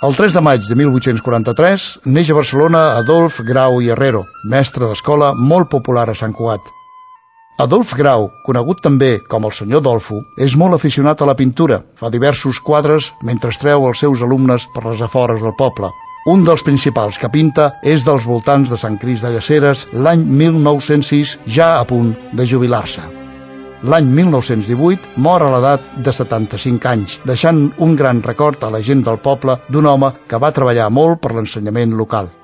El 3 de maig de 1843 neix a Barcelona Adolf Grau i Herrero, mestre d'escola molt popular a Sant Cugat. Adolf Grau, conegut també com el senyor Dolfo, és molt aficionat a la pintura. Fa diversos quadres mentre treu els seus alumnes per les afores del poble. Un dels principals que pinta és dels voltants de Sant Crist de Llaceres l'any 1906, ja a punt de jubilar-se. L'any 1918 mor a l'edat de 75 anys, deixant un gran record a la gent del poble d'un home que va treballar molt per l'ensenyament local.